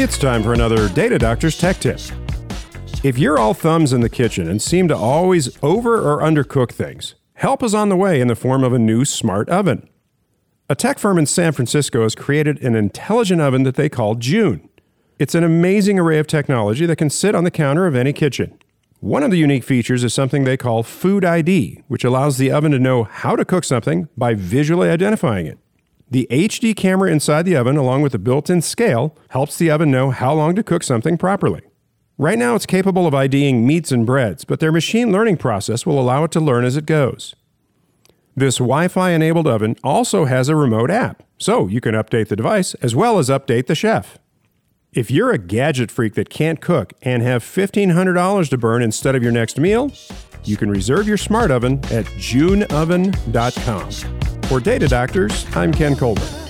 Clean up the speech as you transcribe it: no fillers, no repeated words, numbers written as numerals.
It's time for another Data Doctor's Tech Tip. If you're all thumbs in the kitchen and seem to always over or undercook things, help is on the way in the form of a new smart oven. A tech firm in San Francisco has created an intelligent oven that they call June. It's an amazing array of technology that can sit on the counter of any kitchen. One of the unique features is something they call Food ID, which allows the oven to know how to cook something by visually identifying it. The HD camera inside the oven, along with the built-in scale, helps the oven know how long to cook something properly. Right now, it's capable of IDing meats and breads, but their machine learning process will allow it to learn as it goes. This Wi-Fi-enabled oven also has a remote app, so you can update the device as well as update the chef. If you're a gadget freak that can't cook and have $1,500 to burn instead of your next meal, you can reserve your smart oven at juneoven.com. For Data Doctors, I'm Ken Colburn.